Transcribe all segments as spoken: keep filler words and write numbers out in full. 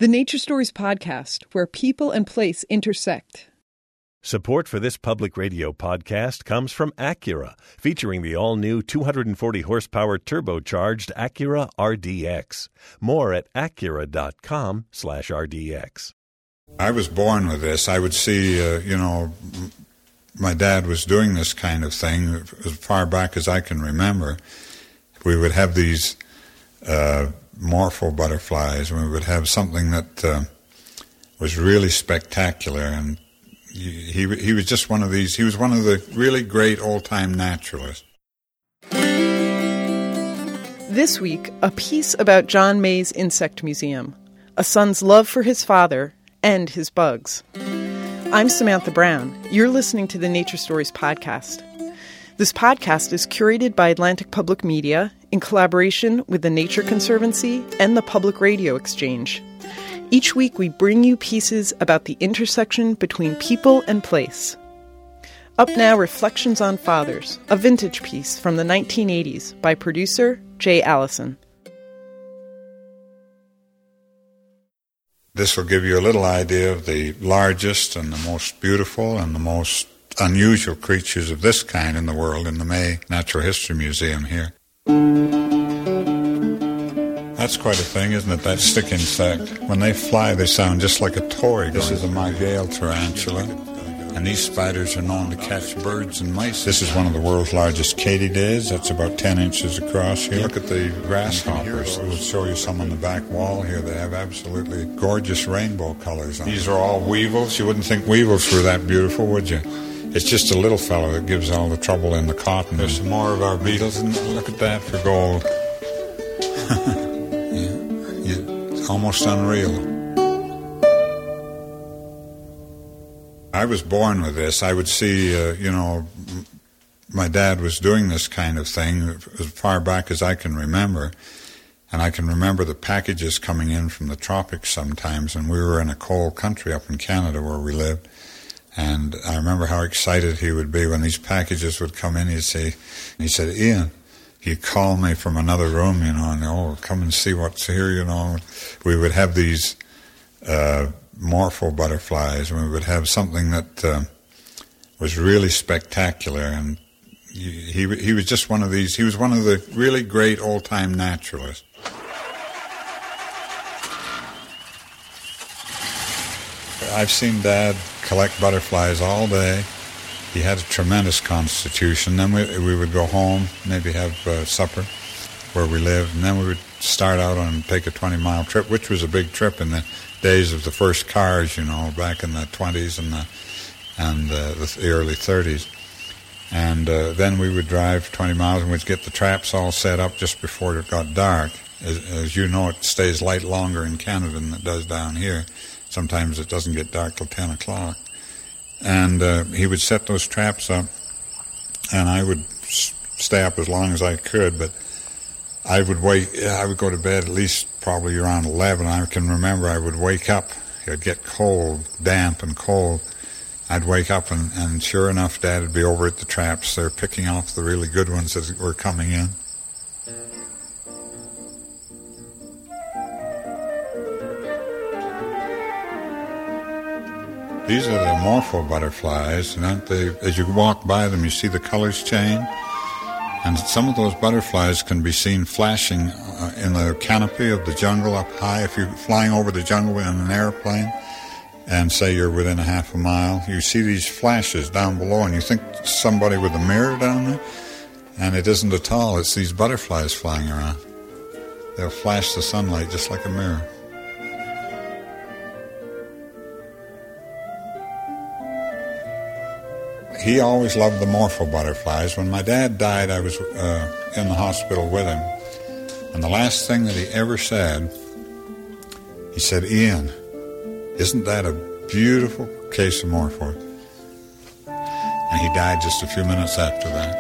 The Nature Stories podcast, where people and place intersect. Support for this public radio podcast comes from Acura, featuring the all-new two hundred forty horsepower turbocharged Acura R D X. More at acura.com slash RDX. I was born with this. I would see, uh, you know, my dad was doing this kind of thing as far back as I can remember. We would have these uh, morpho butterflies, and we would have something that uh, was really spectacular, and he, he he was just one of these, he was one of the really great old-time naturalists. This week, a piece about John May's Insect Museum, a son's love for his father and his bugs. I'm Samantha Brown. You're listening to the Nature Stories podcast. This podcast is curated by Atlantic Public Media in collaboration with the Nature Conservancy and the Public Radio Exchange. Each week we bring you pieces about the intersection between people and place. Up now, Reflections on Fathers, a vintage piece from the nineteen eighties by producer Jay Allison. This will give you a little idea of the largest and the most beautiful and the most unusual creatures of this kind in the world in the May Natural History Museum here. That's quite a thing, isn't it? That stick insect. When they fly, they sound just like a toy. This is a margale tarantula, and these spiders are known to catch birds and mice. This is one of the world's largest katydids. That's about ten inches across here. Look at the grasshoppers. We'll show you some on the back wall here. They have absolutely gorgeous rainbow colors on them. These are all weevils. You wouldn't think weevils were that beautiful, would you? It's just a little fellow that gives all the trouble in the cotton. There's some more of our beetles, and look at that for gold. Yeah, it's almost unreal. I was born with this. I would see, uh, you know, my dad was doing this kind of thing as far back as I can remember. And I can remember the packages coming in from the tropics sometimes, and we were in a cold country up in Canada where we lived. And I remember how excited he would be when these packages would come in. He'd say, he said, "Ian," he'd call me from another room, you know, and, "Oh, come and see what's here," you know. We would have these uh, morpho butterflies, and we would have something that uh, was really spectacular. And he, he he was just one of these, he was one of the really great old-time naturalists. I've seen Dad collect butterflies all day. He had a tremendous constitution. Then we we would go home, maybe have uh, supper where we lived, and then we would start out and take a twenty-mile trip, which was a big trip in the days of the first cars, you know, back in the twenties and the and uh, the early thirties. And uh, then we would drive twenty miles, and we'd get the traps all set up just before it got dark. As, as you know, it stays light longer in Canada than it does down here. Sometimes it doesn't get dark till ten o'clock. And uh, he would set those traps up, and I would s- stay up as long as I could, but I would wake, I would go to bed at least probably around eleven. I can remember I would wake up, it would get cold, damp and cold. I'd wake up, and, and sure enough, Dad would be over at the traps. They're picking off the really good ones that were coming in. These are the morpho butterflies, and aren't they, as you walk by them, you see the colors change. And some of those butterflies can be seen flashing uh, in the canopy of the jungle up high. If you're flying over the jungle in an airplane, and say you're within a half a mile, you see these flashes down below, and you think somebody with a mirror down there, and it isn't at all. It's these butterflies flying around. They'll flash the sunlight just like a mirror. He always loved the morpho butterflies. When my dad died, I was uh, in the hospital with him. And the last thing that he ever said, he said, "Ian, isn't that a beautiful case of morpho?" And he died just a few minutes after that.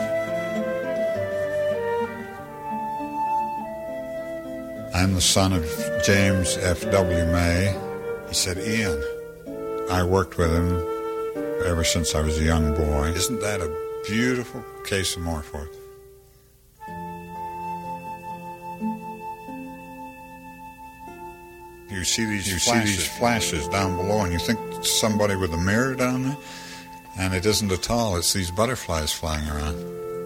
I'm the son of James F W May. He said, "Ian," I worked with him ever since I was a young boy. "Isn't that a beautiful case of morpho?" You you see these you flashes. see these flashes down below, and you think it's somebody with a mirror down there, and it isn't at all. It's these butterflies flying around.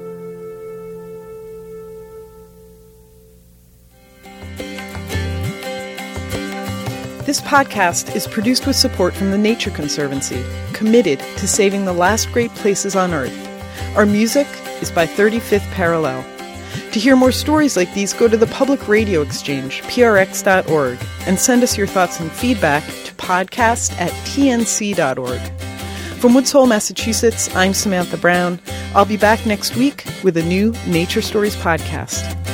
This podcast is produced with support from the Nature Conservancy, committed to saving the last great places on Earth. Our music is by thirty-fifth Parallel. To hear more stories like these, go to the Public Radio Exchange, P R X dot org, and send us your thoughts and feedback to podcast at T N C dot org. From Woods Hole, Massachusetts, I'm Samantha Brown. I'll be back next week with a new Nature Stories podcast.